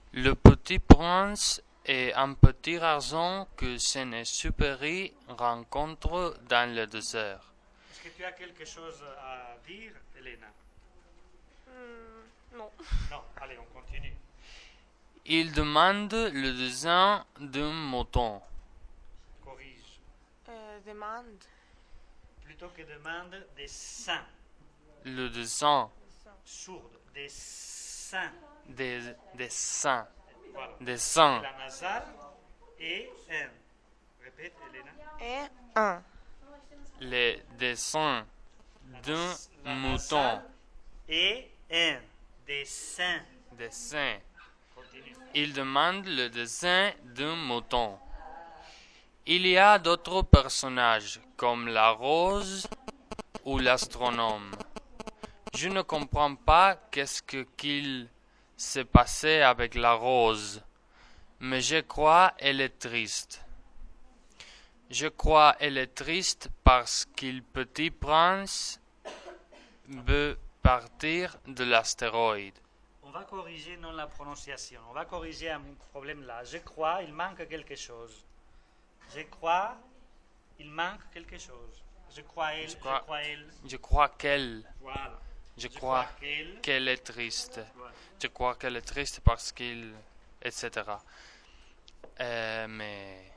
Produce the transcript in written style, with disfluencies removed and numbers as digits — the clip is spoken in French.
Le petit prince et un petit garçon que Saint-Exupéry rencontre dans le désert. Est-ce que tu as quelque chose à dire, Elena? Non. Non, allez, on continue. Il demande le dessin d'un mouton. Corrige. Demande. Plutôt que demande, des seins. Le dessin Sourde. Des seins. des seins. Voilà. Des seins. La nasale et un. Répète, Elena. Et un. Le dessin d'un La mouton. nasale et un. Des seins. Des seins. Continue. Il demande le dessin d'un mouton. Il y a d'autres personnages, comme la rose ou l'astronome. Je ne comprends pas qu'est-ce qu'il s'est passé avec la rose, mais je crois qu'elle est triste. Je crois qu'elle est triste parce qu'il petit prince veut partir de l'astéroïde. On va corriger non la prononciation. On va corriger un problème là. Je crois, il manque quelque chose. Je crois, il manque quelque chose. Je crois elle, je crois elle. Je crois qu'elle. Voilà. Je crois qu'elle est triste. Voilà. Je crois qu'elle est triste parce qu'il... etc. Mais